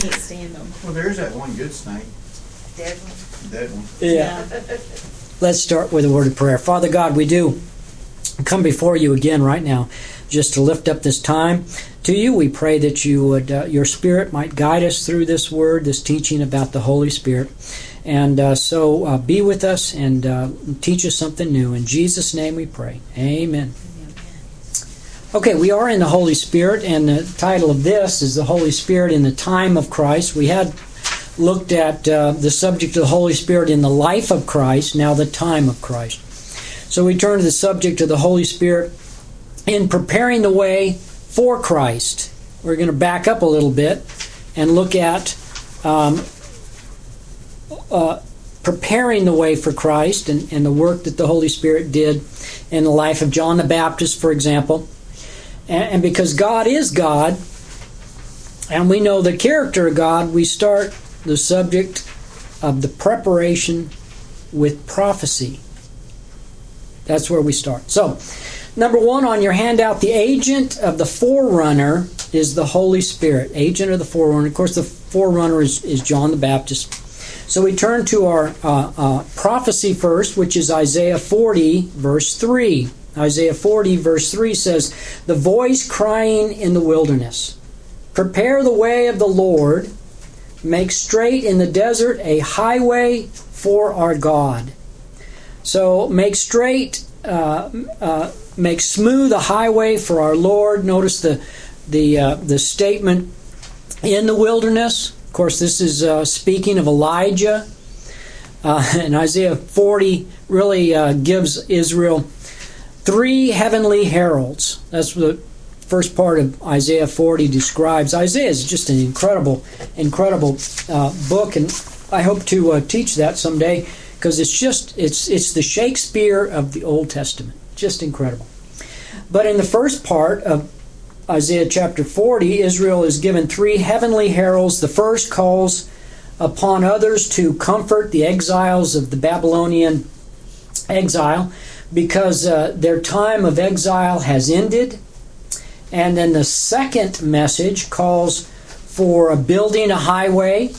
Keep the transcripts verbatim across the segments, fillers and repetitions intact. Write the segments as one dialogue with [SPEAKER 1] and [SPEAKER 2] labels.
[SPEAKER 1] can't stand them.
[SPEAKER 2] Well, there's that one good snake.
[SPEAKER 1] Dead one.
[SPEAKER 2] Dead one.
[SPEAKER 3] Yeah. Let's start with a word of prayer. Father God, we do come before you again right now just to lift up this time to you. We pray that you would, uh, your Spirit might guide us through this word, this teaching about the Holy Spirit. And uh, so uh, be with us and uh, teach us something new. In Jesus' name we pray. Amen. Okay, we are in the Holy Spirit, and the title of this is The Holy Spirit in the Time of Christ. We had looked at uh, the subject of the Holy Spirit in the life of Christ, now the time of Christ. So we turn to the subject of the Holy Spirit in preparing the way for Christ. We're going to back up a little bit and look at um, uh, preparing the way for Christ and, and the work that the Holy Spirit did in the life of John the Baptist, for example. And, and because God is God, and we know the character of God, we start the subject of the preparation with prophecy. That's where we start. So, number one on your handout, the agent of the forerunner is the Holy Spirit. Agent of the forerunner. Of course, the forerunner is, is John the Baptist. So we turn to our uh, uh, prophecy first, which is Isaiah forty, verse three. Isaiah forty, verse three says, "The voice crying in the wilderness, prepare the way of the Lord, make straight in the desert a highway for our God." So make straight, uh, uh, make smooth a highway for our Lord. Notice the the uh, the statement in the wilderness. Of course, this is uh, speaking of Elijah. Uh, and Isaiah forty really uh, gives Israel three heavenly heralds. That's what the first part of Isaiah forty describes. Isaiah is just an incredible, incredible uh, book, and I hope to uh, teach that someday because it's just it's it's the Shakespeare of the Old Testament. Just incredible. But in the first part of Isaiah chapter forty, Israel is given three heavenly heralds. The first calls upon others to comfort the exiles of the Babylonian exile because uh, their time of exile has ended. And then the second message calls for building a highway,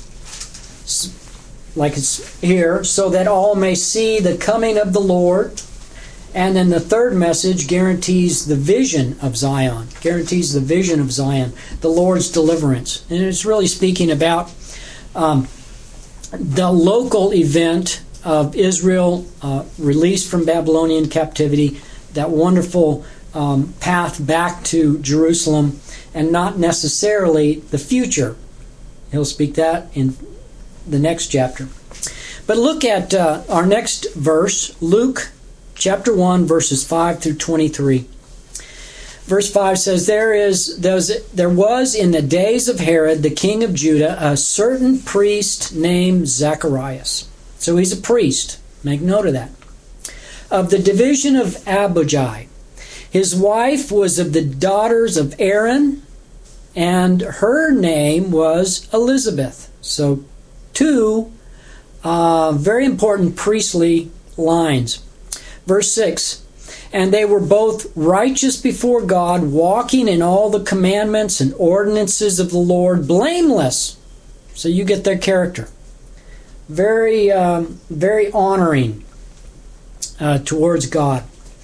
[SPEAKER 3] like it's here, so that all may see the coming of the Lord. And then the third message guarantees the vision of Zion, guarantees the vision of Zion, the Lord's deliverance. And it's really speaking about um, the local event of Israel uh, released from Babylonian captivity, that wonderful um, path back to Jerusalem, and not necessarily the future. He'll speak that in the next chapter. But look at uh, our next verse, Luke chapter one, verses five through twenty-three. Verse five says, There is there was in the days of Herod, the king of Judah, a certain priest named Zacharias. So he's a priest. Make note of that. Of the division of Abijah. His wife was of the daughters of Aaron, and her name was Elizabeth. So two uh, very important priestly lines. Verse six, and they were both righteous before God, walking in all the commandments and ordinances of the Lord, blameless. So you get their character. Very, um, very honoring uh, towards God.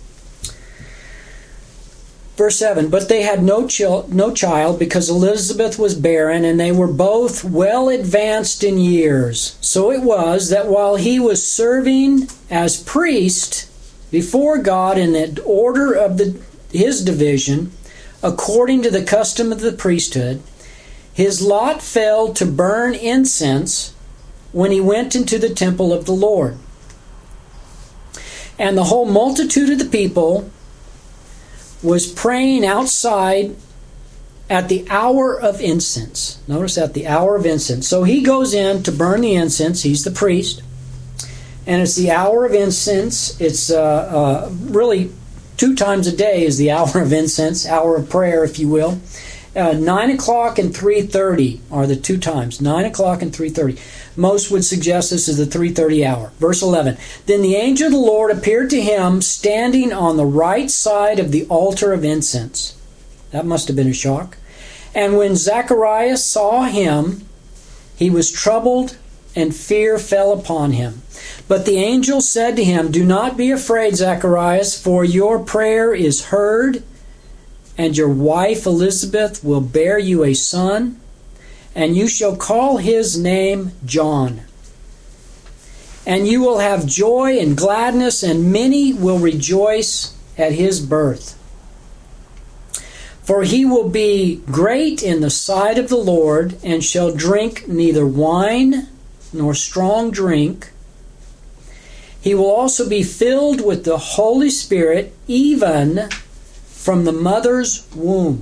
[SPEAKER 3] Verse seven, but they had no, chil- no child because Elizabeth was barren, and they were both well advanced in years. So it was that while he was serving as priest before God in the order of the, his division, according to the custom of the priesthood, his lot fell to burn incense when he went into the temple of the Lord. And the whole multitude of the people was praying outside at the hour of incense. Notice at the hour of incense. So he goes in to burn the incense. He's the priest. And it's the hour of incense. It's uh, uh, really two times a day is the hour of incense, hour of prayer, if you will. Uh, nine o'clock and three thirty are the two times. Nine o'clock and three thirty. Most would suggest this is the three thirty hour. Verse eleven. Then the angel of the Lord appeared to him standing on the right side of the altar of incense. That must have been a shock. And when Zacharias saw him, he was troubled, and fear fell upon him. But the angel said to him, "Do not be afraid, Zacharias, for your prayer is heard, and your wife Elizabeth will bear you a son, and you shall call his name John. And you will have joy and gladness, and many will rejoice at his birth. For he will be great in the sight of the Lord, and shall drink neither wine nor strong drink. He will also be filled with the Holy Spirit, even from the mother's womb.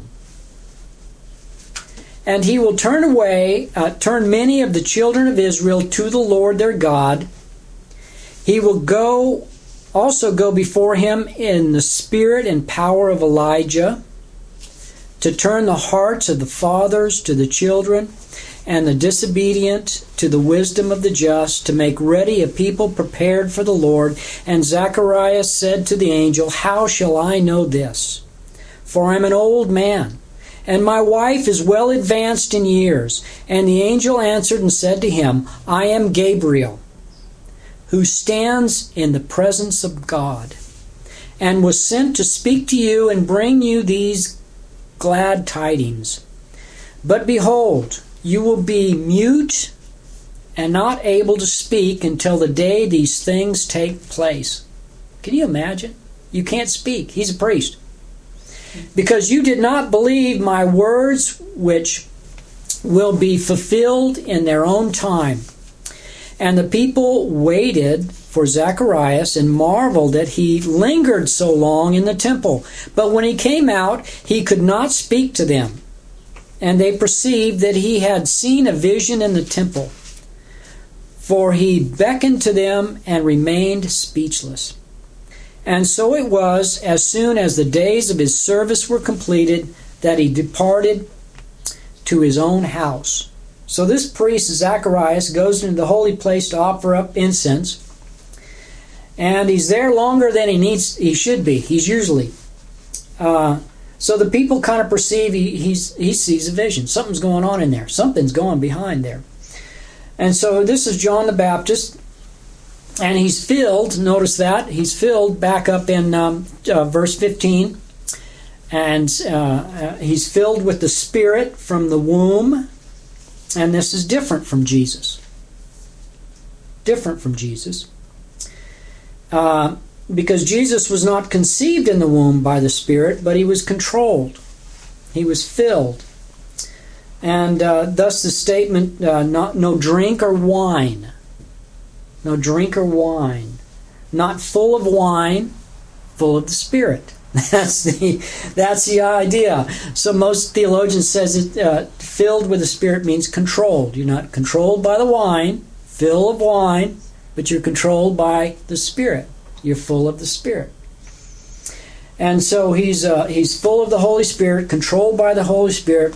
[SPEAKER 3] And he will turn away, uh, turn many of the children of Israel to the Lord their God. He will go, also go before him in the spirit and power of Elijah, to turn the hearts of the fathers to the children, and the disobedient to the wisdom of the just, to make ready a people prepared for the Lord." And Zacharias said to the angel, "How shall I know this? For I am an old man, and my wife is well advanced in years." And the angel answered and said to him, "I am Gabriel, who stands in the presence of God, and was sent to speak to you and bring you these glad tidings. But behold, you will be mute and not able to speak until the day these things take place." Can you imagine? You can't speak. He's a priest. "Because you did not believe my words, which will be fulfilled in their own time." And the people waited for Zacharias and marveled that he lingered so long in the temple. But when he came out, he could not speak to them. And they perceived that he had seen a vision in the temple. For he beckoned to them and remained speechless. And so it was, as soon as the days of his service were completed, that he departed to his own house. So this priest, Zacharias, goes into the holy place to offer up incense. And he's there longer than he needs. He should be. He's usually. Uh, so the people kind of perceive he, he's, he sees a vision. Something's going on in there. Something's going behind there. And so this is John the Baptist. And he's filled. Notice that. He's filled back up in um, uh, verse fifteen. And uh, uh, he's filled with the Spirit from the womb. And this is different from Jesus. Different from Jesus. Uh, because Jesus was not conceived in the womb by the Spirit, but he was controlled. He was filled. And uh, thus the statement, uh, not, no drink or wine. No drink or wine. Not full of wine, full of the Spirit. That's the that's the idea. So most theologians says it uh, filled with the Spirit means controlled. You're not controlled by the wine, full of wine, but you're controlled by the Spirit. You're full of the Spirit. And so he's uh, he's full of the Holy Spirit, controlled by the Holy Spirit,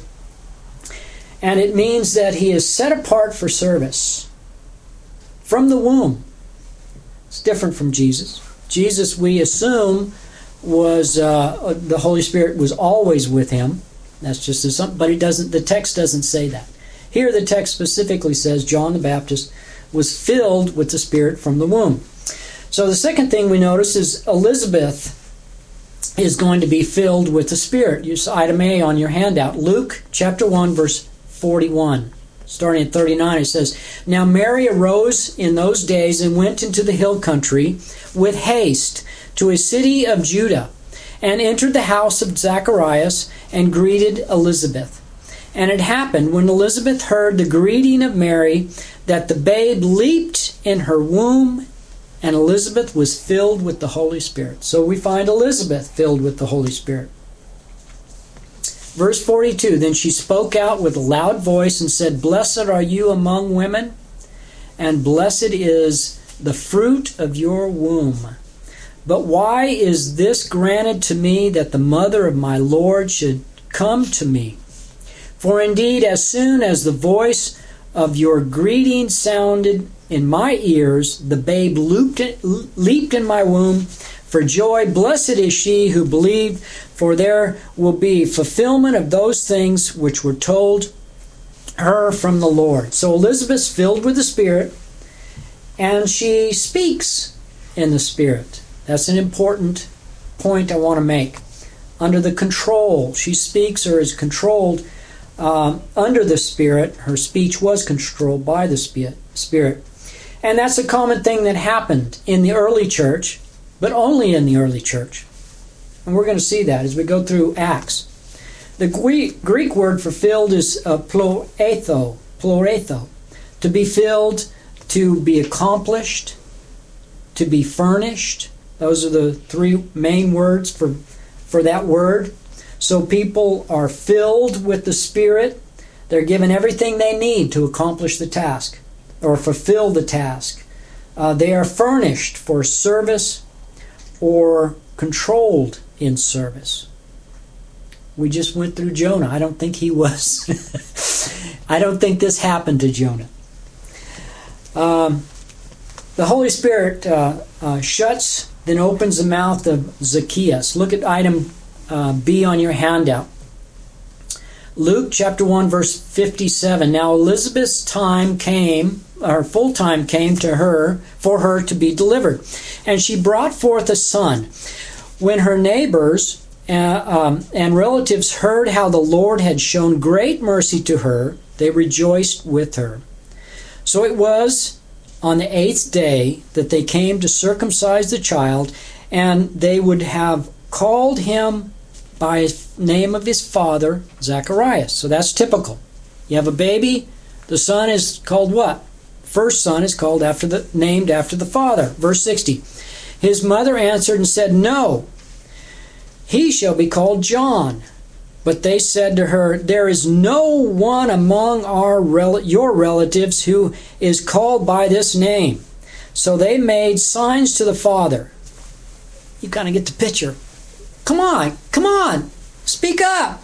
[SPEAKER 3] and it means that he is set apart for service from the womb. It's different from Jesus. Jesus, we assume, was uh, the Holy Spirit was always with him. That's just a, something, but it doesn't. The text doesn't say that. Here, the text specifically says John the Baptist was filled with the Spirit from the womb. So the second thing we notice is Elizabeth is going to be filled with the Spirit. Use item A on your handout. Luke chapter one, verse forty-one. Starting at thirty-nine, it says, "Now Mary arose in those days and went into the hill country with haste to a city of Judah, and entered the house of Zacharias and greeted Elizabeth. And it happened, when Elizabeth heard the greeting of Mary, that the babe leaped in her womb, and Elizabeth was filled with the Holy Spirit." So we find Elizabeth filled with the Holy Spirit. Verse forty-two, "Then she spoke out with a loud voice and said, Blessed are you among women, and blessed is the fruit of your womb. But why is this granted to me, that the mother of my Lord should come to me? For indeed, as soon as the voice of your greeting sounded in my ears, the babe leaped in my womb for joy. Blessed is she who believed, for there will be fulfillment of those things which were told her from the Lord. So Elizabeth's filled with the Spirit, and she speaks in the Spirit. That's an important point I want to make. Under the control, she speaks or is controlled uh, under the Spirit. Her speech was controlled by the Spirit. And that's a common thing that happened in the early church, but only in the early church. And we're going to see that as we go through Acts. The Greek word for filled is uh, ploetho, ploetho, to be filled, to be accomplished, to be furnished. Those are the three main words for, for that word. So people are filled with the Spirit. They're given everything they need to accomplish the task or fulfill the task. Uh, they are furnished for service or controlled in service. We just went through Jonah. I don't think he was. I don't think this happened to Jonah. Um, the Holy Spirit uh, uh, shuts, then opens the mouth of Zacchaeus. Look at item uh, B on your handout. Luke chapter one, verse fifty-seven. Now Elizabeth's time came, her full time came to her, for her to be delivered. And she brought forth a son. When her neighbors uh, um, and relatives heard how the Lord had shown great mercy to her, they rejoiced with her. So it was on the eighth day that they came to circumcise the child, and they would have called him by the name of his father, Zacharias. So that's typical. You have a baby, the son is called what? First son is called after the named after the father. Verse sixty. His mother answered and said, No, he shall be called John. But they said to her, There is no one among our rel- your relatives who is called by this name. So they made signs to the father. You kind of get the picture. Come on, come on, speak up.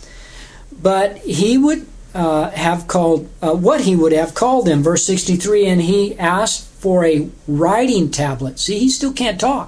[SPEAKER 3] But he would uh, have called, uh, what he would have called them, verse sixty-three, and he asked for a writing tablet. See, he still can't talk.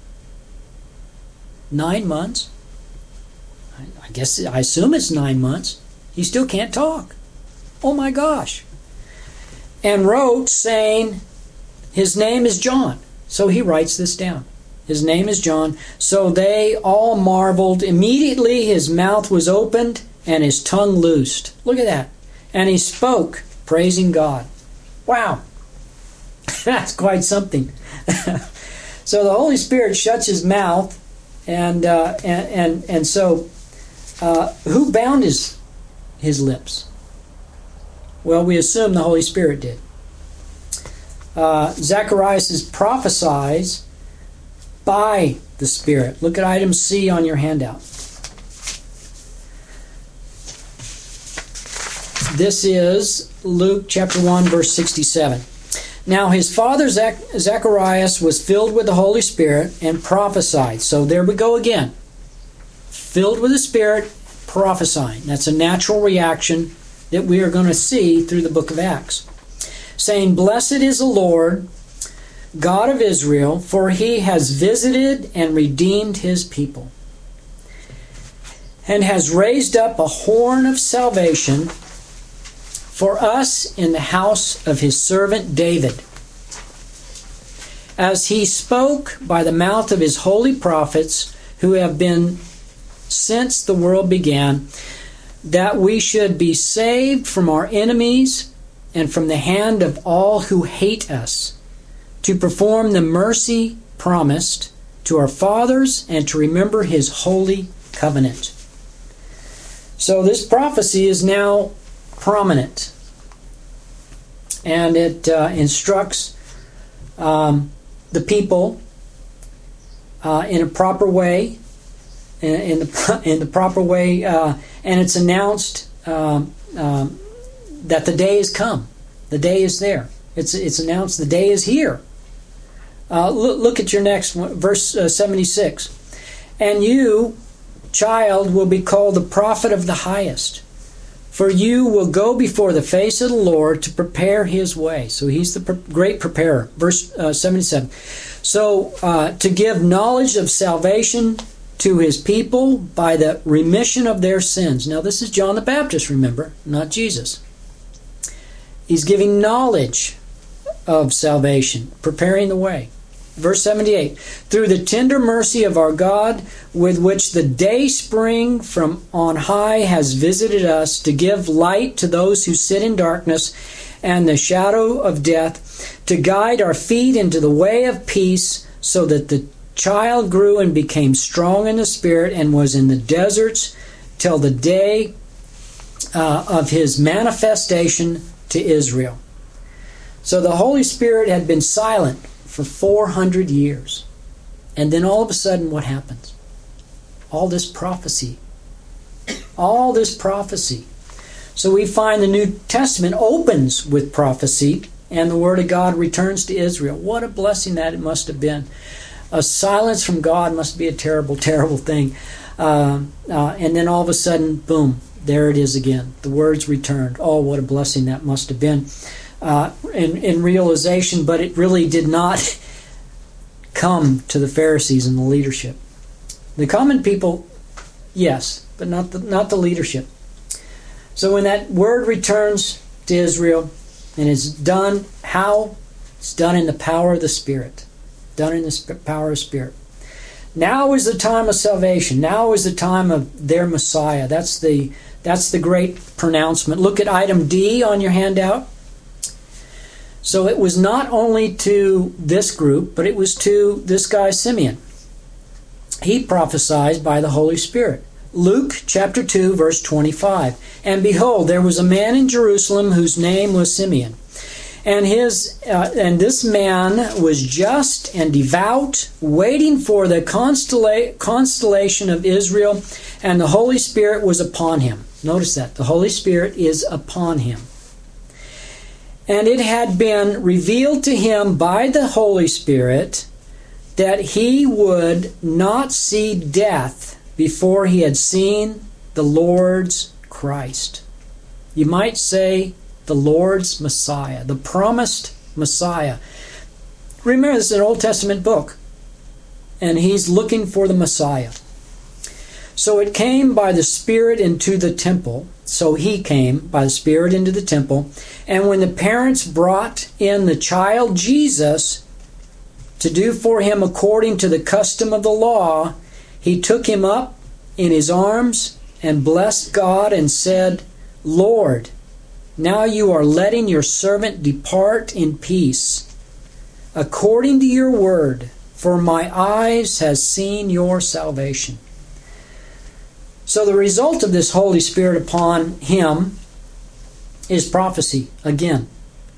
[SPEAKER 3] Nine months. I guess, I assume it's nine months. He still can't talk. Oh my gosh. And wrote saying, his name is John. So he writes this down. His name is John. So they all marveled. Immediately his mouth was opened and his tongue loosed. Look at that. And he spoke, praising God. Wow. That's quite something. So the Holy Spirit shuts his mouth, and uh, and, and and so uh, who bound his his lips? Well, we assume the Holy Spirit did. Uh, Zacharias prophesies by the Spirit. Look at item C on your handout. This is Luke chapter one, verse sixty-seven. Now his father Zach- Zacharias was filled with the Holy Spirit and prophesied. So there we go again. Filled with the Spirit, prophesying. That's a natural reaction that we are going to see through the book of Acts. Saying, Blessed is the Lord, God of Israel, for he has visited and redeemed his people, and has raised up a horn of salvation for us in the house of his servant David, as he spoke by the mouth of his holy prophets, who have been since the world began, that we should be saved from our enemies and from the hand of all who hate us, to perform the mercy promised to our fathers and to remember his holy covenant. So this prophecy is now prominent, and it uh, instructs um, the people uh, in a proper way, in, in the in the proper way, uh, and it's announced um, um, that the day has come, the day is there. It's it's announced the day is here. Uh, look, look at your next one, verse uh, seventy-six. And you, child, will be called the prophet of the highest, for you will go before the face of the Lord to prepare his way. So he's the pre- great preparer. Verse uh, seventy-seven. So uh, to give knowledge of salvation to his people by the remission of their sins. Now this is John the Baptist, remember, not Jesus. He's giving knowledge of salvation, preparing the way. Verse seventy-eight, through the tender mercy of our God, with which the day spring from on high has visited us, to give light to those who sit in darkness and the shadow of death, to guide our feet into the way of peace, so that the child grew and became strong in the Spirit and was in the deserts till the day uh, of his manifestation to Israel. So the Holy Spirit had been silent for four hundred years. And then all of a sudden, what happens? All this prophecy. All this prophecy. So we find the New Testament opens with prophecy, and the Word of God returns to Israel. What a blessing that it must have been. A silence from God must be a terrible, terrible thing. Uh, uh, and then all of a sudden, boom, there it is again. The words returned. Oh, what a blessing that must have been. Uh, in, in realization, but it really did not come to the Pharisees and the leadership. The common people, yes, but not the, not the leadership. So when that word returns to Israel, and it's done, how? It's done in the power of the Spirit. Done in the power of the Spirit. Now is the time of salvation. Now is the time of their Messiah. That's the, that's the great pronouncement. Look at item D on your handout. So it was not only to this group, but it was to this guy Simeon. He prophesied by the Holy Spirit. Luke chapter two, verse twenty-five. And behold, there was a man in Jerusalem whose name was Simeon. And his uh, and this man was just and devout, waiting for the constella- constellation of Israel, and the Holy Spirit was upon him. Notice that. The Holy Spirit is upon him. And it had been revealed to him by the Holy Spirit that he would not see death before he had seen the Lord's Christ. You might say the Lord's Messiah, the promised Messiah. Remember, this is an Old Testament book, and he's looking for the Messiah. So it came by the Spirit into the temple. So he came by the Spirit into the temple. And when the parents brought in the child Jesus to do for him according to the custom of the law, he took him up in his arms and blessed God and said, Lord, now you are letting your servant depart in peace, according to your word, for my eyes has seen your salvation. So the result of this Holy Spirit upon him is prophecy again.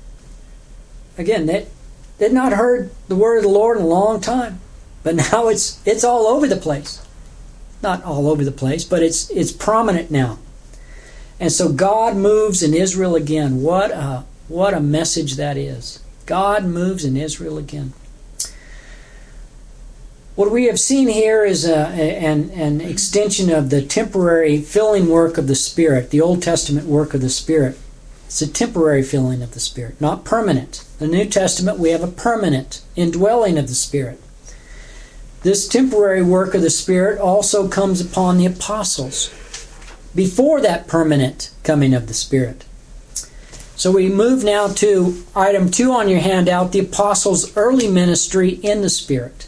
[SPEAKER 3] Again, they they'd not heard the word of the Lord in a long time, but now it's it's all over the place. Not all over the place, but it's it's prominent now. And so God moves in Israel again. What a what a message that is. God moves in Israel again. What we have seen here is a, an, an extension of the temporary filling work of the Spirit, the Old Testament work of the Spirit. It's a temporary filling of the Spirit, not permanent. In the New Testament, we have a permanent indwelling of the Spirit. This temporary work of the Spirit also comes upon the apostles before that permanent coming of the Spirit. So we move now to item two on your handout, the apostles' early ministry in the Spirit.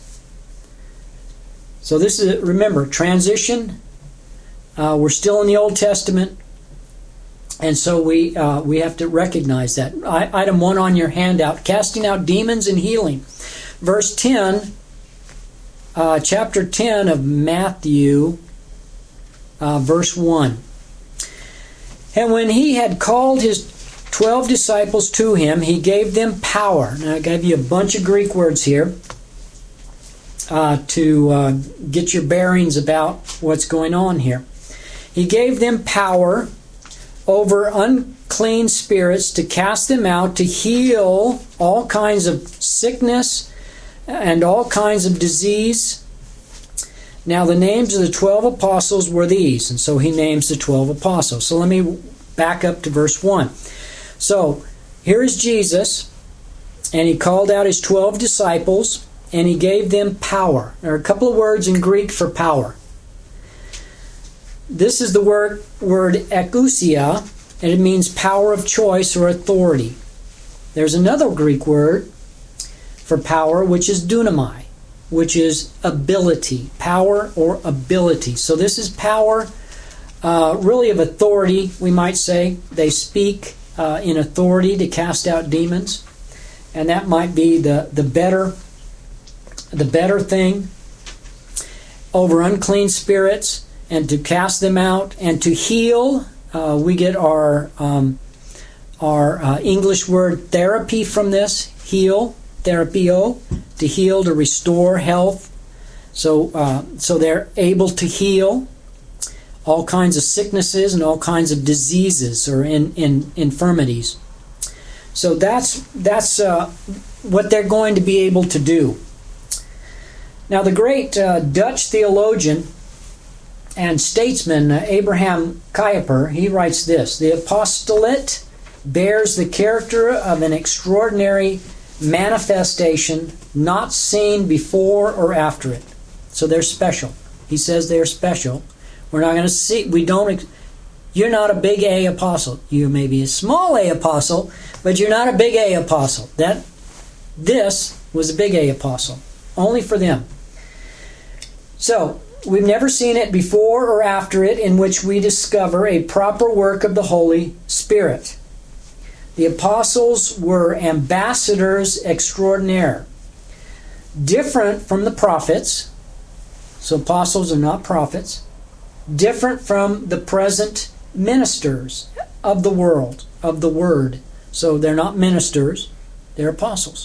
[SPEAKER 3] So this is, remember, transition. Uh, we're still in the Old Testament. And so we uh, we have to recognize that. I, item one on your handout, casting out demons and healing. Verse ten, uh, chapter ten of Matthew, uh, verse one. And when he had called his twelve disciples to him, he gave them power. Now I gave you a bunch of Greek words here. Uh, to uh, get your bearings about what's going on here. He gave them power over unclean spirits to cast them out, to heal all kinds of sickness and all kinds of disease. Now the names of the twelve apostles were these, and so he names the twelve apostles. So let me back up to verse one. So here is Jesus, and he called out his twelve disciples, and he gave them power. There are a couple of words in Greek for power. This is the word, word ekousia, and it means power of choice or authority. There's another Greek word for power, which is dunamai, which is ability, power or ability. So this is power, uh, really of authority, we might say. They speak uh, in authority to cast out demons, and that might be the, the better the better thing over unclean spirits, and to cast them out and to heal. Uh, we get our um, our uh, English word therapy from this, heal, therapio, to heal, to restore health. So, uh, so they're able to heal all kinds of sicknesses and all kinds of diseases or in, in infirmities. So that's that's uh, what they're going to be able to do. Now, the great uh, Dutch theologian and statesman uh, Abraham Kuyper, he writes this: the apostolate bears the character of an extraordinary manifestation not seen before or after it. So they're special. He says they're special. We're not going to see, we don't, you're not a big A apostle. You may be a small A apostle, but you're not a big A apostle. That, this was a big A apostle. Only for them. So, we've never seen it before or after it, in which we discover a proper work of the Holy Spirit. The apostles were ambassadors extraordinaire, different from the prophets. So apostles are not prophets. Different from the present ministers of the world, of the word. So they're not ministers, they're apostles.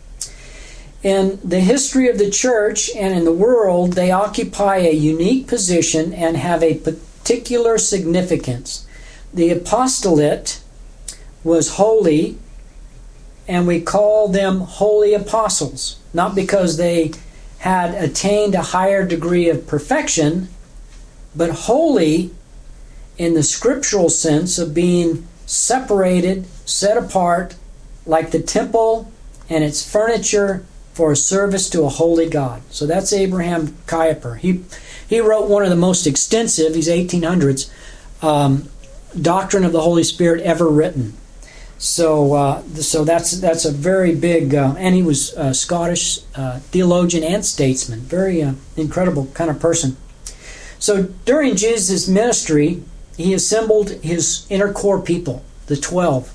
[SPEAKER 3] In the history of the church and in the world, they occupy a unique position and have a particular significance. The apostolate was holy, and we call them holy apostles, not because they had attained a higher degree of perfection, but holy in the scriptural sense of being separated, set apart, like the temple and its furniture for a service to a holy God. So that's Abraham Kuyper. He he wrote one of the most extensive, he's eighteen hundreds, um, doctrine of the Holy Spirit ever written. So uh, so that's that's a very big, uh, and he was a Scottish uh, theologian and statesman, very uh, incredible kind of person. So during Jesus' ministry, he assembled his inner core people, the twelve.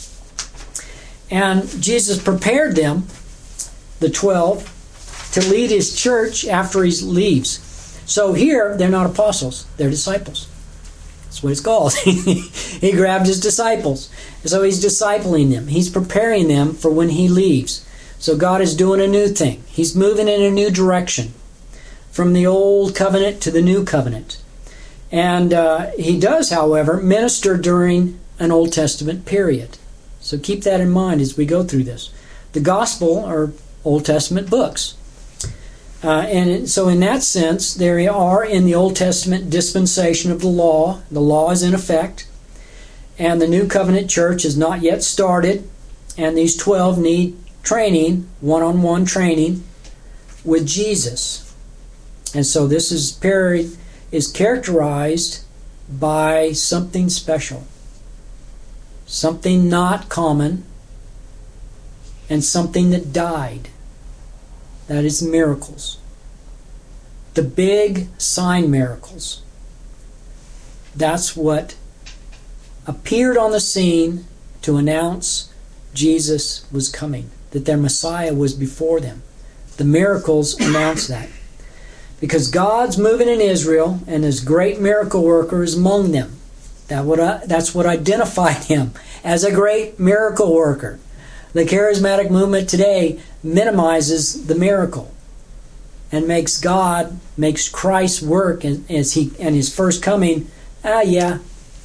[SPEAKER 3] And Jesus prepared them, the twelve, to lead his church after he leaves. So here, they're not apostles, they're disciples. That's what it's called. He grabbed his disciples. So he's discipling them. He's preparing them for when he leaves. So God is doing a new thing. He's moving in a new direction from the old covenant to the new covenant. And uh, he does, however, minister during an Old Testament period. So keep that in mind as we go through this. The Gospel are Old Testament books. Uh, and so in that sense, there are in the Old Testament dispensation of the law. The law is in effect. And the New Covenant Church has not yet started. And these twelve need training, one-on-one training, with Jesus. And so this is period is characterized by something special. Something not common. And something that died. That is miracles. The big sign miracles. That's what appeared on the scene to announce Jesus was coming, that their Messiah was before them. The miracles announce that. Because God's moving in Israel, and His great miracle worker is among them. That what I, that's what identified Him as a great miracle worker. The charismatic movement today minimizes the miracle and makes God, makes Christ's work as he and His first coming, ah, yeah,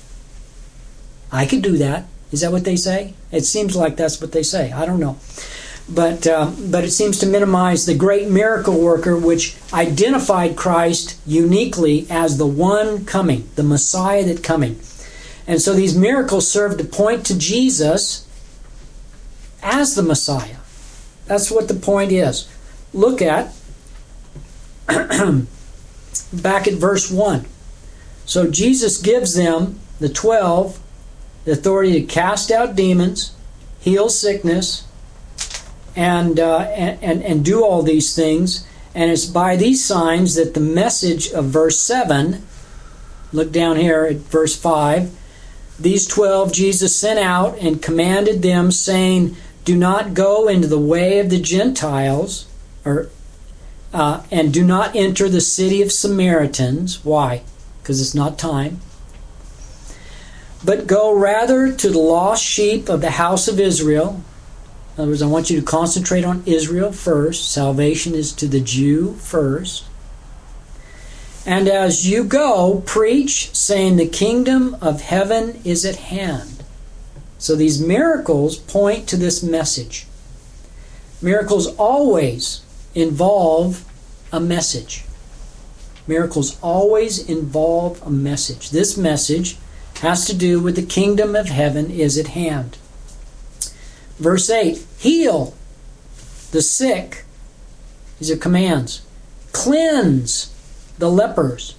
[SPEAKER 3] I could do that. Is that what they say? It seems like that's what they say. I don't know. But, uh, but it seems to minimize the great miracle worker, which identified Christ uniquely as the one coming, the Messiah that coming. And so these miracles serve to point to Jesus as the Messiah. That's what the point is. Look at back at verse one. So Jesus gives them, the twelve, the authority to cast out demons, heal sickness, and, uh, and, and, and do all these things. And it's by these signs that the message of verse seven, look down here at verse five, these twelve Jesus sent out and commanded them, saying, do not go into the way of the Gentiles, or uh, and do not enter the city of Samaritans. Why? Because it's not time. But go rather to the lost sheep of the house of Israel. In other words, I want you to concentrate on Israel first. Salvation is to the Jew first. And as you go, preach, saying the kingdom of heaven is at hand. So these miracles point to this message. Miracles always involve a message. Miracles always involve a message. This message has to do with the kingdom of heaven is at hand. Verse eight, heal the sick. These are commands. Cleanse the lepers.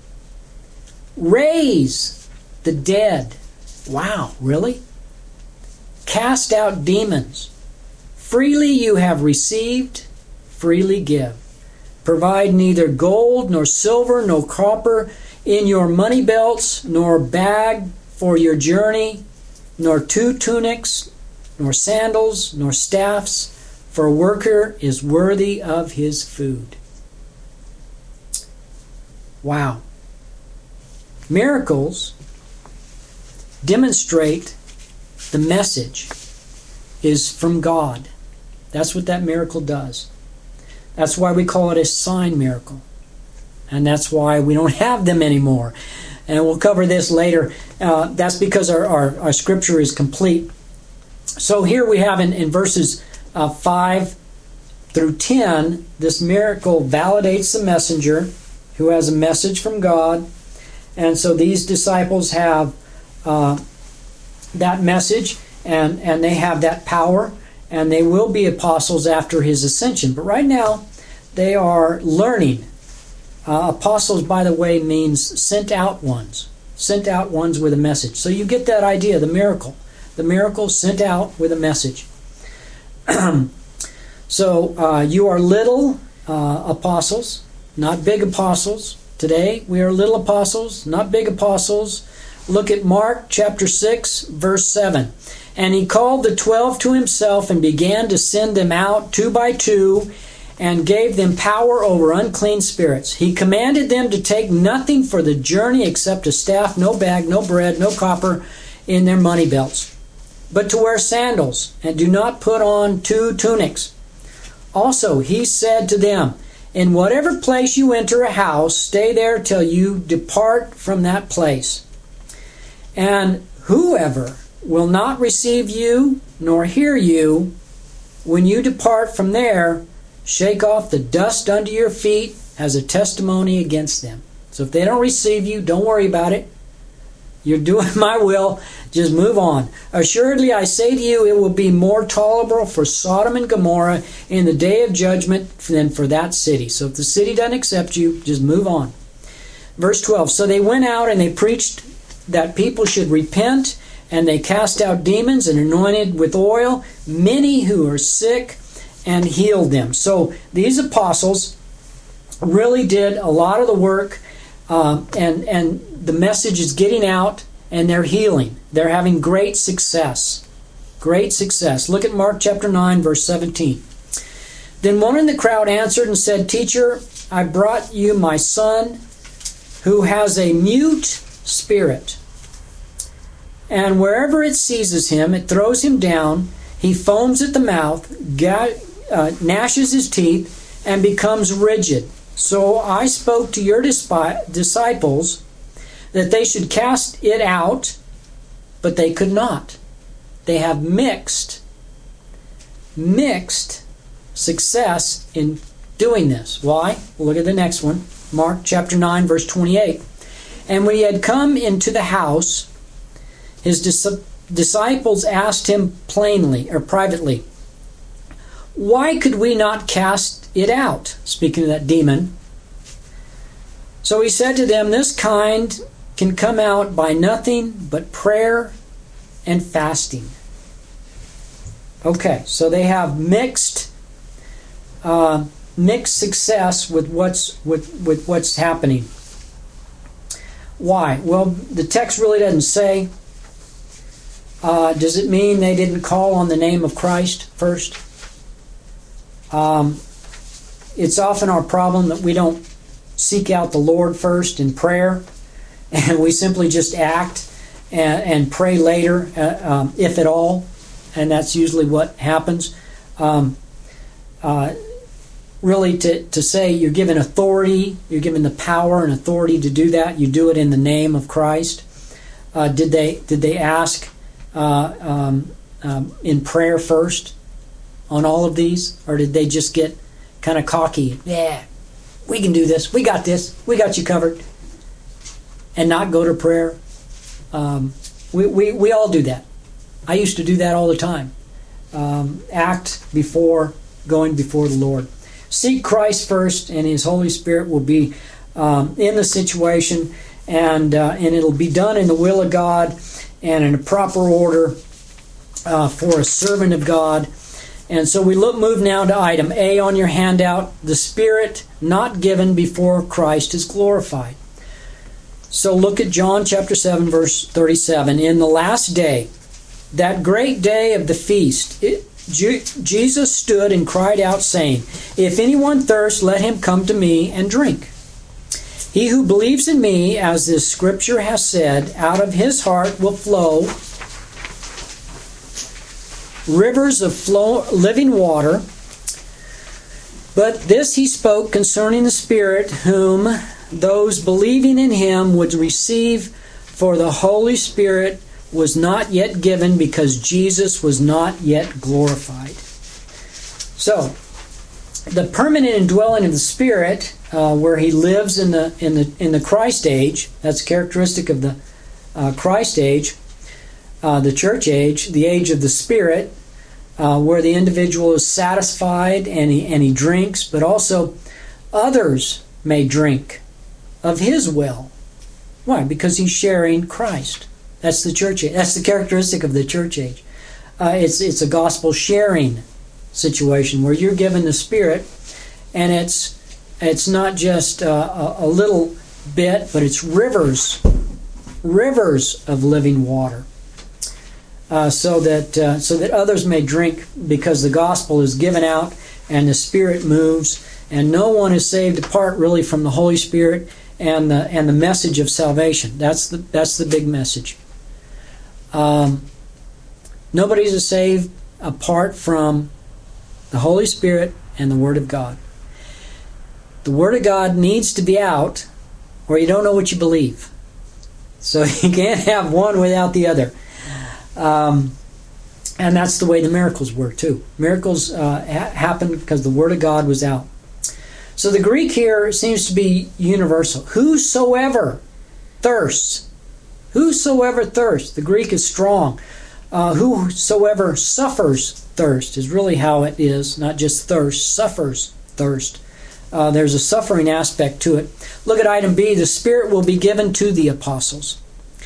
[SPEAKER 3] Raise the dead. Wow, really? Cast out demons. Freely you have received, freely give. Provide neither gold nor silver nor copper in your money belts, nor bag for your journey, nor two tunics, nor sandals, nor staffs, for a worker is worthy of his food. Wow. Miracles demonstrate the message is from God. That's what that miracle does. That's why we call it a sign miracle. And that's why we don't have them anymore. And we'll cover this later. Uh, that's because our, our, our scripture is complete. So here we have in, in verses uh, five through ten, this miracle validates the messenger who has a message from God. And so these disciples have uh, that message, and, and they have that power, and they will be apostles after his ascension. But right now, they are learning. Uh, apostles, by the way, means sent out ones. Sent out ones with a message. So you get that idea, the miracle. The miracle sent out with a message. So uh, you are little uh, apostles, not big apostles. Today we are little apostles, not big apostles. Look at Mark chapter six, verse seven. And he called the twelve to himself and began to send them out two by two, and gave them power over unclean spirits. He commanded them to take nothing for the journey except a staff, no bag, no bread, no copper in their money belts, but to wear sandals, and do not put on two tunics. Also he said to them, in whatever place you enter a house, stay there till you depart from that place. And whoever will not receive you nor hear you, when you depart from there, shake off the dust under your feet as a testimony against them. So if they don't receive you, don't worry about it. You're doing my will. Just move on. Assuredly, I say to you, it will be more tolerable for Sodom and Gomorrah in the day of judgment than for that city. So if the city doesn't accept you, just move on. Verse twelve, so they went out and they preached that people should repent, and they cast out demons and anointed with oil many who are sick and healed them. So these apostles really did a lot of the work, uh, and, and the message is getting out, and they're healing. They're having great success. Great success. Look at Mark chapter nine, verse seventeen. Then one in the crowd answered and said, Teacher, I brought you my son who has a mute spirit. And wherever it seizes him, it throws him down. He foams at the mouth, ga- uh, gnashes his teeth, and becomes rigid. So I spoke to your dispi- disciples that they should cast it out, but they could not. They have mixed, mixed success in doing this. Why? Look at the next one. Mark chapter nine, verse twenty-eight. And when he had come into the house, his dis- disciples asked him plainly or privately, why could we not cast it out? Speaking of that demon. So he said to them, this kind can come out by nothing but prayer and fasting. Okay, so they have mixed uh, mixed success with what's with, with what's happening. Why? Well, the text really doesn't say. Uh, does it mean they didn't call on the name of Christ first? Um, it's often our problem that we don't seek out the Lord first in prayer, and we simply just act and, and pray later, uh, um, if at all, and that's usually what happens. Um, uh, really, to, to say you're given authority, you're given the power and authority to do that, you do it in the name of Christ. Uh, did they did they ask uh, um, um, in prayer first on all of these, or did they just get kind of cocky? Yeah, we can do this. We got this. We got you covered. And not go to prayer. Um, we, we, we all do that. I used to do that all the time. Um, act before going before the Lord. Seek Christ first, and His Holy Spirit will be um, in the situation, and uh, and it'll be done in the will of God and in a proper order uh, for a servant of God. And so we look move now to item A on your handout, the Spirit not given before Christ is glorified. So look at John chapter seven, verse thirty-seven. In the last day, that great day of the feast, it, Ju- Jesus stood and cried out, saying, If anyone thirsts, let him come to me and drink. He who believes in me, as this scripture has said, out of his heart will flow rivers of flow, living water. But this he spoke concerning the Spirit, whom those believing in him would receive, for the Holy Spirit was not yet given, because Jesus was not yet glorified. So, the permanent indwelling of the Spirit, uh, where He lives in the in the in the Christ age, that's characteristic of the uh, Christ age, uh, the church age, the age of the Spirit, uh, where the individual is satisfied and he and he drinks, but also others may drink of his will. Why? Because he's sharing Christ. That's the church age. That's the characteristic of the church age. Uh, it's it's a gospel sharing situation where you're given the Spirit, and it's it's not just uh, a, a little bit, but it's rivers, rivers of living water, uh, so that uh, so that others may drink, because the gospel is given out and the Spirit moves, and no one is saved apart really from the Holy Spirit and the and the message of salvation. That's the that's the big message. Um, nobody's saved apart from the Holy Spirit and the Word of God. The Word of God needs to be out, or you don't know what you believe. So you can't have one without the other. Um, and that's the way the miracles were too. Miracles uh, ha- happened because the Word of God was out. So the Greek here seems to be universal. Whosoever thirsts. Whosoever thirsts. The Greek is strong. Uh, whosoever suffers thirst is really how it is. Not just thirst, suffers thirst. Uh, there's a suffering aspect to it. Look at item B. The Spirit will be given to the apostles.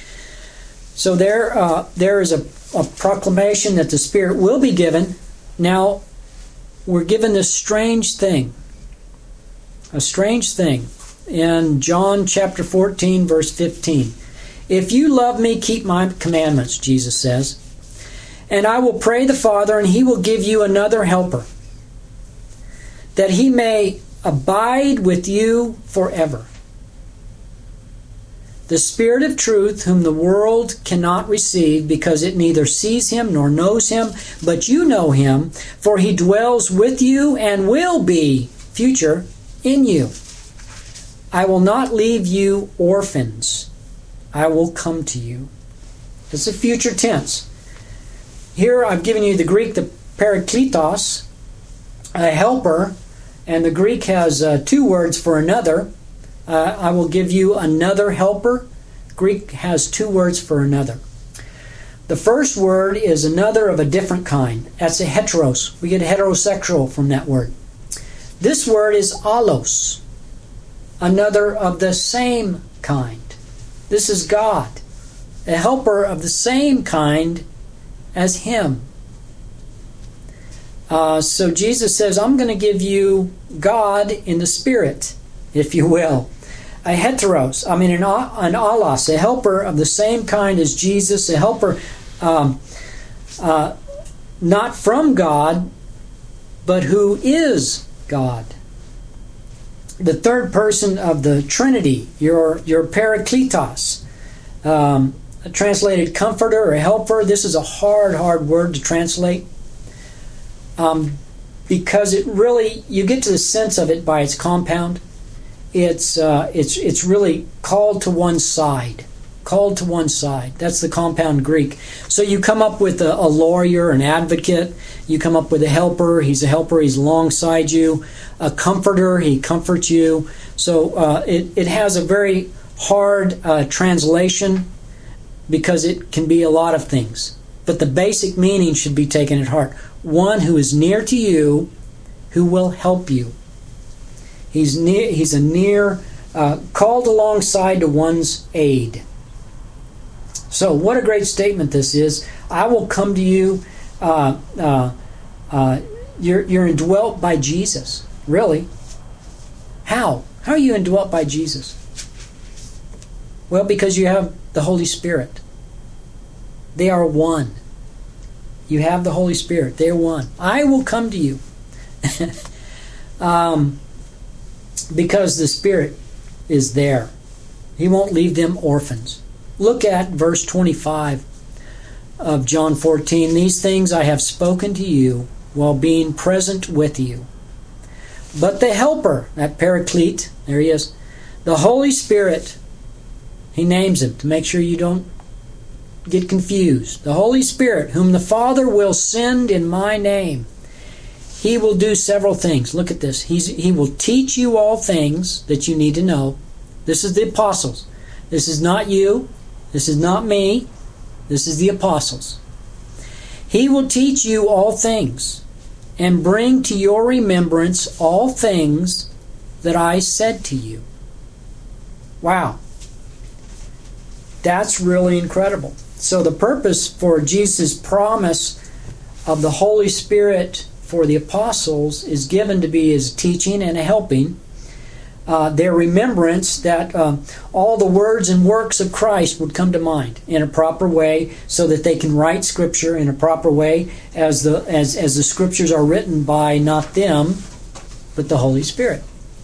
[SPEAKER 3] So there, uh, there is a, a proclamation that the Spirit will be given. Now, we're given this strange thing. A strange thing. In John chapter fourteen, verse fifteen. If you love me, keep my commandments, Jesus says. And I will pray the Father, and He will give you another helper, that He may abide with you forever. The Spirit of truth, whom the world cannot receive, because it neither sees Him nor knows Him, but you know Him, for He dwells with you and will be, future, in you. I will not leave you orphans. I will come to you. It's a future tense. Here I've given you the Greek, the parakletos, a helper, and the Greek has uh, two words for another. Uh, I will give you another helper. Greek has two words for another. The first word is another of a different kind. That's a heteros. We get heterosexual from that word. This word is allos, another of the same kind. This is God, a helper of the same kind as Him. Uh, so Jesus says, I'm going to give you God in the Spirit, if you will. A heteros, I mean an, an allos, a helper of the same kind as Jesus, a helper um, uh, not from God, but who is God. The third person of the Trinity, your, your parakletos, um, translated comforter or helper. This is a hard, hard word to translate. Um, because it really, you get to the sense of it by its compound. It's uh, it's it's really called to one side, called to one side. That's the compound Greek. So you come up with a, a lawyer, an advocate. You come up with a helper. He's a helper. He's alongside you. A comforter. He comforts you. So uh, it it has a very hard uh, translation because it can be a lot of things. But the basic meaning should be taken at heart. One who is near to you, who will help you. He's near. He's a near, uh, called alongside to one's aid. So what a great statement this is. I will come to you. Uh, uh, uh, you're, you're indwelt by Jesus. Really? How? How are you indwelt by Jesus? Well, because you have the Holy Spirit. They are one. You have the Holy Spirit. They're one. I will come to you. um, because the Spirit is there. He won't leave them orphans. Look at verse twenty-five of John fourteen. These things I have spoken to you while being present with you. But the Helper, that Paraclete, there he is, the Holy Spirit, he names him to make sure you don't get confused. The Holy Spirit, whom the Father will send in my name, he will do several things. Look at this. He's, he will teach you all things that you need to know. This is the apostles. This is not you. This is not me. This is the apostles. He will teach you all things and bring to your remembrance all things that I said to you. Wow. That's really incredible. So the purpose for Jesus' promise of the Holy Spirit for the apostles is given to be as teaching and a helping. Uh, their remembrance that uh, all the words and works of Christ would come to mind in a proper way so that they can write Scripture in a proper way as the, as, as the Scriptures are written by not them, but the Holy Spirit.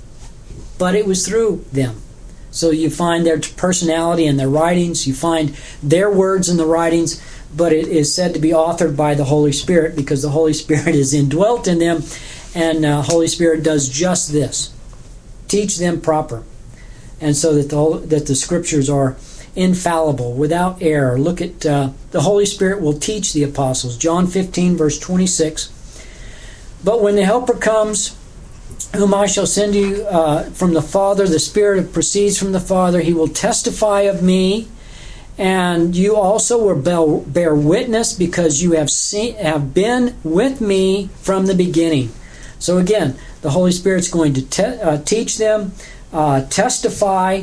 [SPEAKER 3] But it was through them. So you find their personality in their writings, you find their words in the writings, but it is said to be authored by the Holy Spirit because the Holy Spirit is indwelt in them, and the uh, Holy Spirit does just this. Teach them proper. And so that the, that the Scriptures are infallible, without error. Look at, uh, the Holy Spirit will teach the apostles. John fifteen, verse twenty-six. But when the Helper comes, whom I shall send you uh, from the Father, the Spirit that proceeds from the Father, he will testify of me, and you also will bear witness because you have seen, have been with me from the beginning. So again, the Holy Spirit's going to te- uh, teach them, uh, testify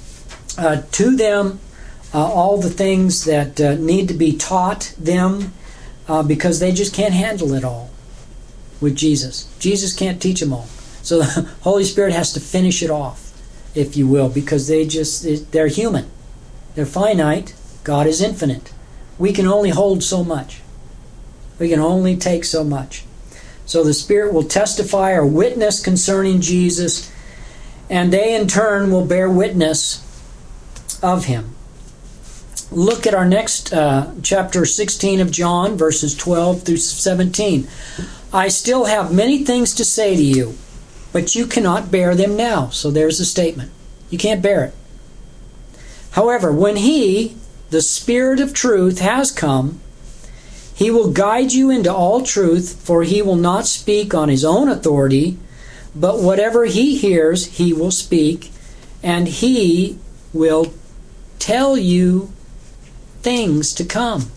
[SPEAKER 3] uh, to them uh, all the things that uh, need to be taught them uh, because they just can't handle it all with Jesus. Jesus can't teach them all. So the Holy Spirit has to finish it off, if you will, because they just, they're human. They're finite. God is infinite. We can only hold so much. We can only take so much. So the Spirit will testify or witness concerning Jesus, and they in turn will bear witness of Him. Look at our next uh, chapter sixteen of John, verses twelve through seventeen. I still have many things to say to you, but you cannot bear them now. So there's the statement. You can't bear it. However, when He, the Spirit of truth, has come, He will guide you into all truth, for He will not speak on His own authority, but whatever He hears, He will speak, and He will tell you things to come.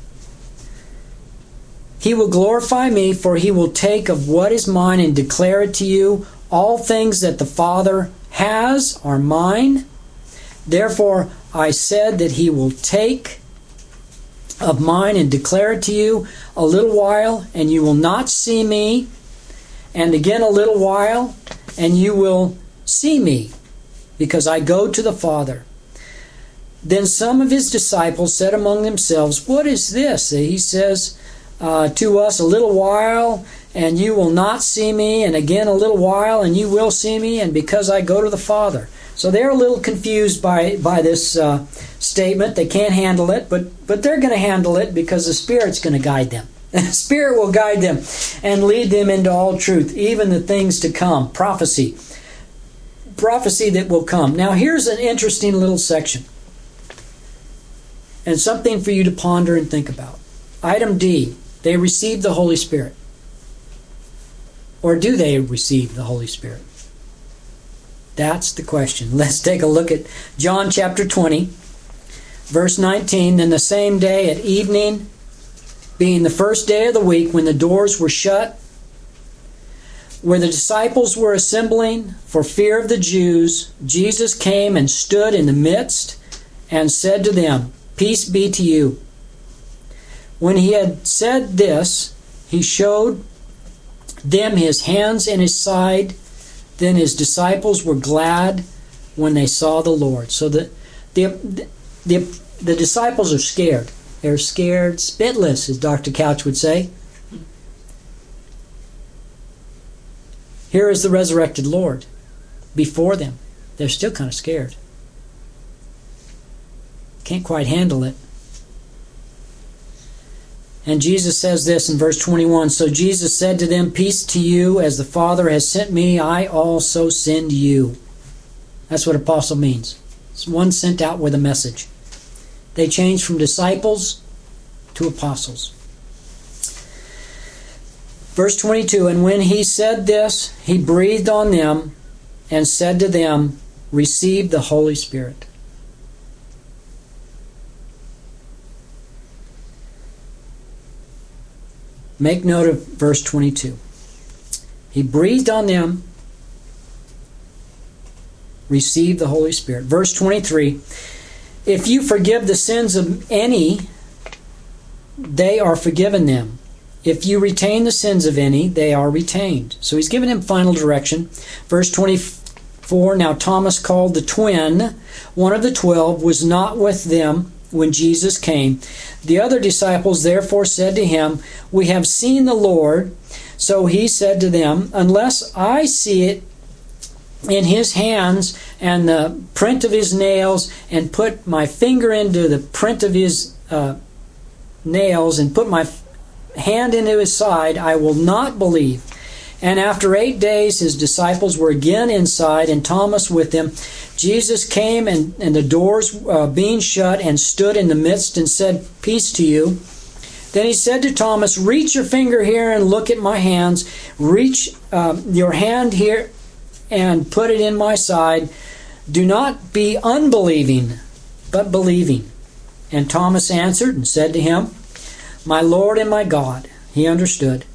[SPEAKER 3] He will glorify me, for He will take of what is mine and declare it to you. All things that the Father has are mine. Therefore, I said that He will take of mine and declare it to you. A little while, and you will not see me. And again a little while, and you will see me, because I go to the Father. Then some of his disciples said among themselves, what is this? He says uh, to us, a little while, and you will not see me, and again a little while, and you will see me, and because I go to the Father. So they're a little confused by, by this uh, statement. They can't handle it, but, but they're going to handle it because the Spirit's going to guide them. The Spirit will guide them and lead them into all truth, even the things to come. Prophecy. Prophecy that will come. Now here's an interesting little section, and something for you to ponder and think about. Item D, they receive the Holy Spirit. Or do they receive the Holy Spirit? That's the question. Let's take a look at John chapter twenty, verse nineteen. Then the same day at evening, being the first day of the week, when the doors were shut, where the disciples were assembling for fear of the Jews, Jesus came and stood in the midst and said to them, peace be to you. When he had said this, he showed them his hands and his side. Then his disciples were glad when they saw the Lord. So the the the, the disciples are scared. They're scared spitless, as Doctor Couch would say. Here is the resurrected Lord before them. They're still kind of scared. Can't quite handle it. And Jesus says this in verse twenty-one, so Jesus said to them, peace to you, as the Father has sent me, I also send you. That's what apostle means. It's one sent out with a message. They changed from disciples to apostles. Verse twenty-two, and when he said this, he breathed on them and said to them, receive the Holy Spirit. Make note of verse twenty-two. He breathed on them, received the Holy Spirit. Verse twenty-three, if you forgive the sins of any, they are forgiven them. If you retain the sins of any, they are retained. So he's given him final direction. Verse twenty-four, now Thomas, called the twin, one of the twelve, was not with them when Jesus came. The other disciples therefore said to him, we have seen the Lord. So he said to them, unless I see it in his hands and the print of his nails, and put my finger into the print of his uh, nails, and put my hand into his side, I will not believe. And after eight days his disciples were again inside, and Thomas with them. Jesus came, and, and the doors uh, being shut, and stood in the midst and said, peace to you. Then he said to Thomas, reach your finger here and look at my hands. Reach um, your hand here and put it in my side. Do not be unbelieving, but believing. And Thomas answered and said to him, my Lord and my God. He understood.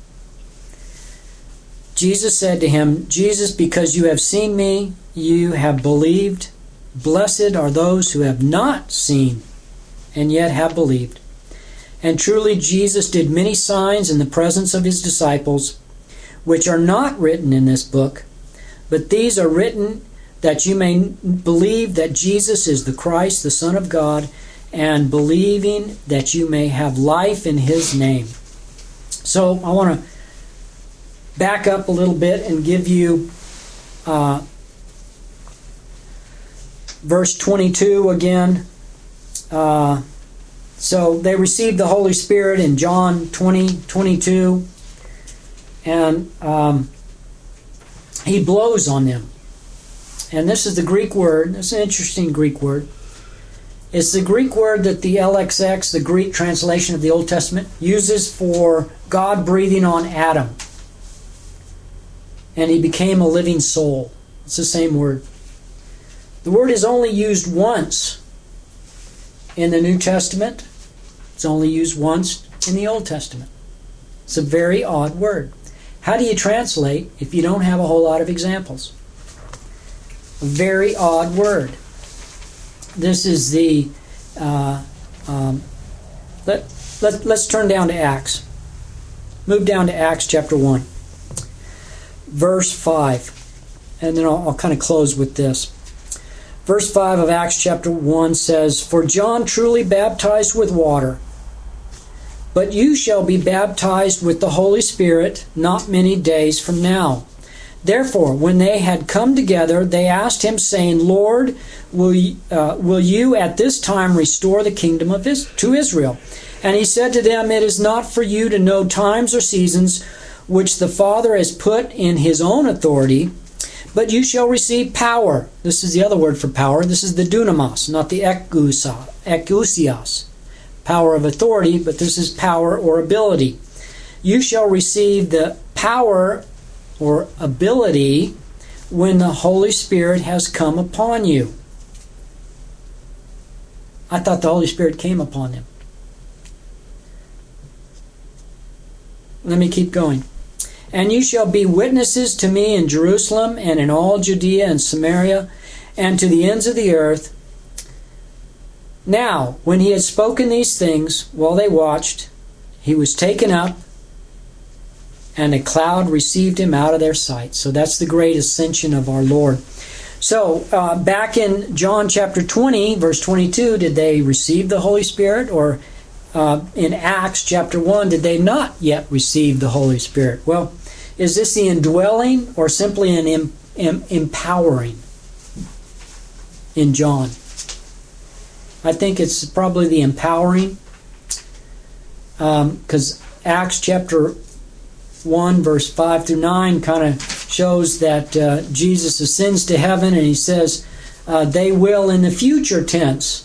[SPEAKER 3] Jesus said to him, Jesus, because you have seen me, you have believed. Blessed are those who have not seen and yet have believed. And truly Jesus did many signs in the presence of his disciples, which are not written in this book, but these are written that you may believe that Jesus is the Christ, the Son of God, and believing that you may have life in his name. So I want to back up a little bit and give you uh, verse twenty-two again. Uh, so they received the Holy Spirit in John twenty, twenty-two, and um, he blows on them. And this is the Greek word. It's an interesting Greek word. It's the Greek word that the L X X, the Greek translation of the Old Testament, uses for God breathing on Adam. And he became a living soul. It's the same word. The word is only used once in the New Testament. It's only used once in the Old Testament. It's a very odd word. How do you translate if you don't have a whole lot of examples? A very odd word. This is the uh, um, Let, let, let's turn down to Acts. Move down to Acts chapter one. Verse five. And then I'll, I'll kind of close with this. Verse five of Acts chapter one says, "For John truly baptized with water, but you shall be baptized with the Holy Spirit not many days from now." Therefore, when they had come together, they asked him, saying, "Lord, will you, uh, will you at this time restore the kingdom of Is- to Israel?" And he said to them, "It is not for you to know times or seasons which the Father has put in his own authority, but you shall receive power." This is the other word for power. This is the dunamis, not the ekousa, ekousios, power of authority, but this is power or ability. "You shall receive the power or ability when the Holy Spirit has come upon you." I thought the Holy Spirit came upon them. Let me keep going. "And you shall be witnesses to me in Jerusalem and in all Judea and Samaria and to the ends of the earth." Now, when he had spoken these things, while they watched, he was taken up, and a cloud received him out of their sight. So that's the great ascension of our Lord. So, uh, back in John chapter twenty, verse twenty-two, did they receive the Holy Spirit? Or uh, in Acts chapter one, did they not yet receive the Holy Spirit? Well, is this the indwelling or simply an em- em- empowering in John? I think it's probably the empowering, because um, Acts chapter one, verse five through nine kind of shows that uh, Jesus ascends to heaven, and he says uh, they will in the future tense.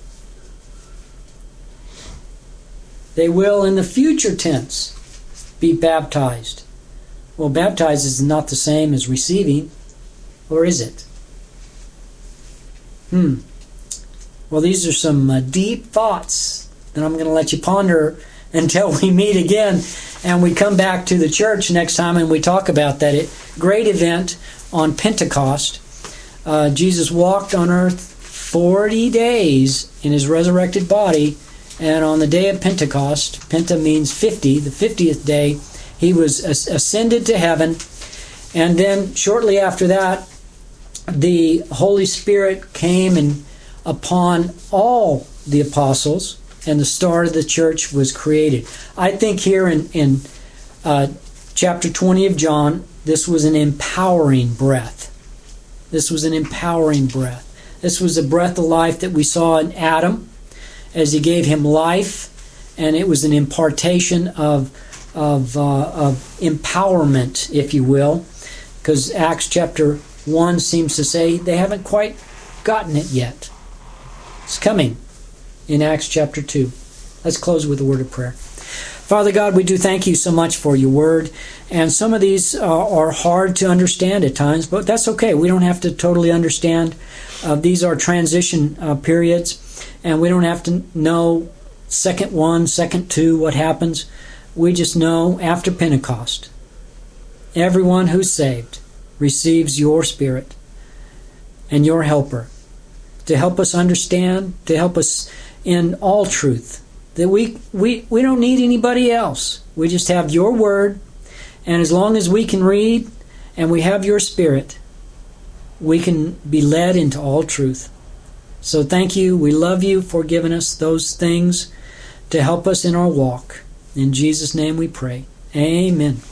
[SPEAKER 3] They will in the future tense be baptized. Well, baptized is not the same as receiving, or is it? Hmm. Well, these are some uh, deep thoughts that I'm going to let you ponder until we meet again and we come back to the church next time and we talk about that it, great event on Pentecost. Uh, Jesus walked on earth forty days in his resurrected body, and on the day of Pentecost, Penta means fifty, the fiftieth day, he was ascended to heaven, and then shortly after that, the Holy Spirit came and upon all the apostles, and the start of the church was created. I think here in, in uh, chapter twenty of John, this was an empowering breath. This was an empowering breath. This was a breath of life that we saw in Adam as he gave him life, and it was an impartation of of, uh, of empowerment, if you will, because Acts chapter one seems to say they haven't quite gotten it yet. It's coming in Acts chapter two. Let's close with a word of prayer. Father God, we do thank you so much for your word, and some of these uh, are hard to understand at times, but that's okay. We don't have to totally understand. Uh, these are transition uh, periods, and we don't have to know second one, second two, what happens. We just know after Pentecost, everyone who's saved receives your Spirit and your helper to help us understand, to help us in all truth. That we, we, we don't need anybody else. We just have your word, and as long as we can read and we have your Spirit, we can be led into all truth. So thank you. We love you for giving us those things to help us in our walk. In Jesus' name we pray. Amen.